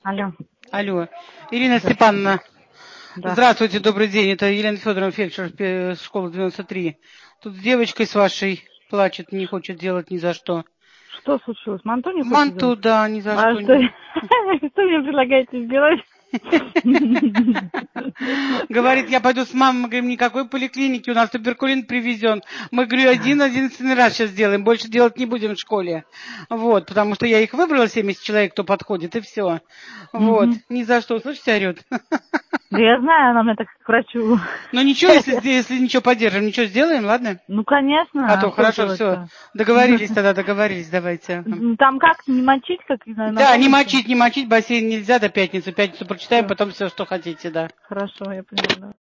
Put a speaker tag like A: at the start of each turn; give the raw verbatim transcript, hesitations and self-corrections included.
A: Алло.
B: Алло. Ирина Степановна.
A: Да.
B: Здравствуйте, добрый день. Это Елена Федоровна, фельдшер э, школы девяносто три. Тут с девочкой с вашей плачет, не хочет делать ни за что.
A: Что случилось? Манту не хочет
B: Манту,
A: делать?
B: да, ни за
A: А
B: что.
A: что,
B: не-
A: что мне предлагаете сделать?
B: Говорит, я пойду с мамой, мы говорим, никакой поликлиники, у нас туберкулин привезен. Мы, говорю, один единственный раз сейчас сделаем, больше делать не будем в школе. Вот, потому что я их выбрала, семьдесят человек, кто подходит, и все. Вот,
A: Мгм.
B: ни за что, слышите, орет.
A: Да я знаю, она меня так к врачу.
B: Ну ничего, если, если ничего поддержим, ничего сделаем, ладно?
A: Ну, конечно,
B: А
A: а
B: то
A: что
B: хорошо, все,
A: делать-то?
B: договорились тогда, договорились, давайте.
A: Там как, не мочить, как на, на
B: Да, не
A: комнате?
B: мочить, не мочить, бассейн нельзя до пятницы. Пятницу прочитаем,
A: Все,
B: потом все, что хотите, да.
A: хорошо, я поняла, да.